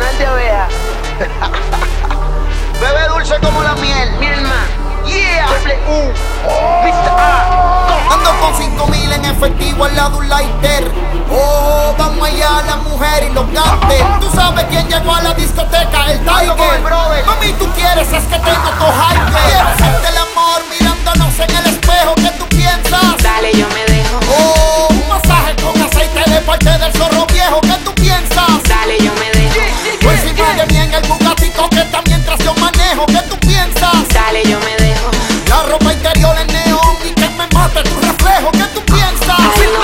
panal de oveja. Bebé dulce como la miel. Miel más. Yeah. Triple U. Mr. A. Ando con 5,000 en efectivo al lado un lighter. Oh, vamos allá a la mujer y los gantes. Tú sabes quién llegó a la discoteca, el Tiger. Mami, tú quieres, es que tengo tu hype. Quiero hacerte el amor mirándonos en el espejo. ¿Qué tú piensas? Dale, yo me dejo. Oh, un masaje con aceite de parte del zorro viejo. ¿Qué tú piensas? Dale, yo me dejo. Por encima de mí en el Bugatito que también mientras yo manejo. ¿Qué tú piensas? Dale, yo me dejo. La ropa interior en neón y que me mate tu reflejo. ¿Qué tú piensas?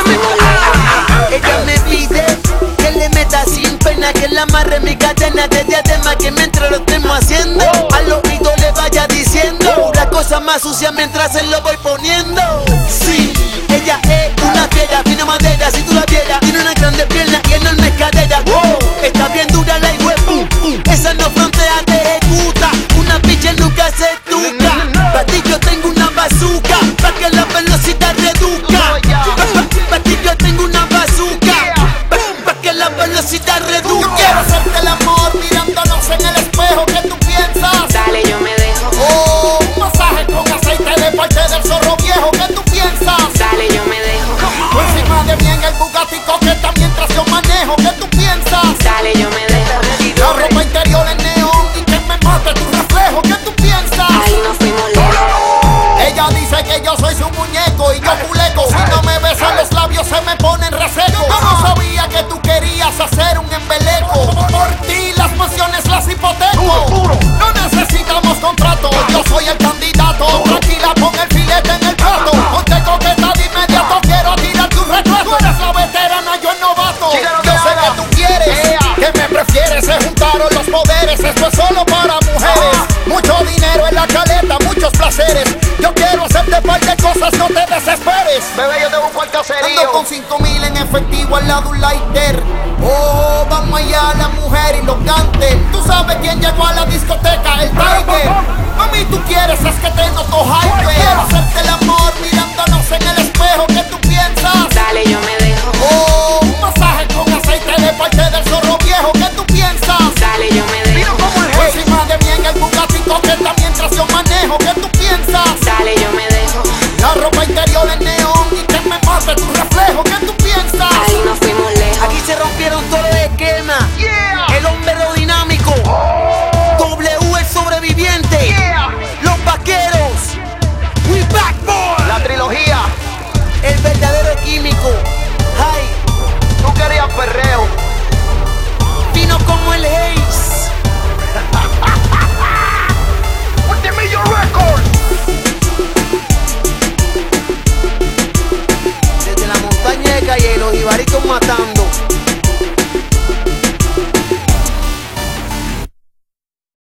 Ella me pide que le meta sin pena, que le amarre mi cadena de diadema, que mientras lo estemos haciendo al oído le vaya diciendo la cosa más sucia mientras se lo voy poniendo. Sí, ella es una fiera, fina madera, si tú la vieras, tiene una grande pierna y enorme cadera. Wow, está bien dura la hijuepu, esa no frontea, te ejecuta, una picha nunca se tuca. Pa' ti yo tengo una bazooka, pa' que la velocidad reduzca. Pa' ti yo tengo una bazooka, pa' que la velocidad Yo reduzca. quiero hacerte el amor mirándonos en el espejo. ¿Qué tú piensas? Dale, yo me dejo. Oh, un masaje con aceite de parte del zorro viejo. ¿Qué tú piensas? Dale, yo me dejo. Por encima de mí en el Bugatti Coqueta mientras yo manejo. ¿Qué tú piensas? Dale, yo me dejo. La ropa interior en neón y que me mate tu reflejo. ¿Qué tú piensas? Ahí nos fuimos lejos. Ella dice que yo soy su muñeco y yo culeco. Si no me besan los labios se me ponen resecos. Yo no sabía que tú querías hacer un embeleco. Por ti las mansiones las hipoteco. No necesitamos contrato, yo soy el candidato. Tranquila, pon el filete en el plato. Ponte coqueta de inmediato, quiero tirarte un retrato. Tú eres la veterana, yo el novato. Yo sé que tú quieres, que me prefieres. Se juntaron los poderes, esto es solo para mujeres. Mucho dinero en la caleta, muchos placeres. Yo quiero hacerte par de cosas, no te desesperes. Bebé, yo te busco el caserío. Ando con 5,000 en efectivo al lado un lighter. Oh, vamos allá a la mujer y los gantes. Tú sabes quién llegó a la